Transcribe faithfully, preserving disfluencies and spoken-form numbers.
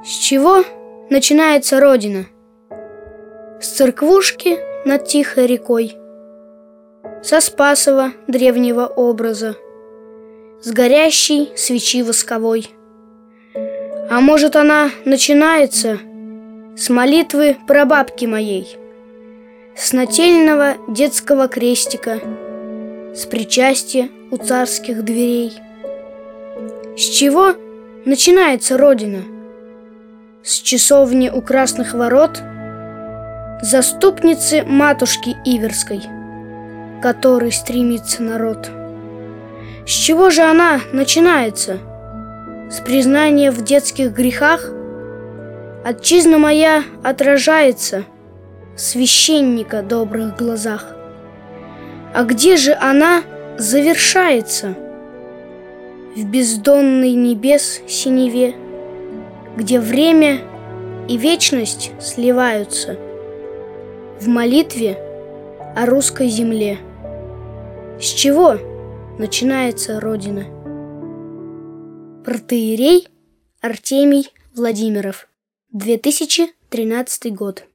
С чего начинается Родина? С церквушки над тихой рекой, со Спасова древнего образа, с горящей свечи восковой. А может, она начинается с молитвы прабабки моей, с нательного детского крестика, с причастия у царских дверей. С чего начинается Родина? С часовни у красных ворот, заступницы матушки Иверской, к которой стремится народ. С чего же она начинается? С признания в детских грехах? Отчизна моя отражается в священника добрых глазах. А где же она завершается? В бездонной небес синеве, где время и вечность сливаются в молитве о русской земле. С чего начинается Родина? Протоиерей Артемий Владимиров, две тысячи тринадцатый год.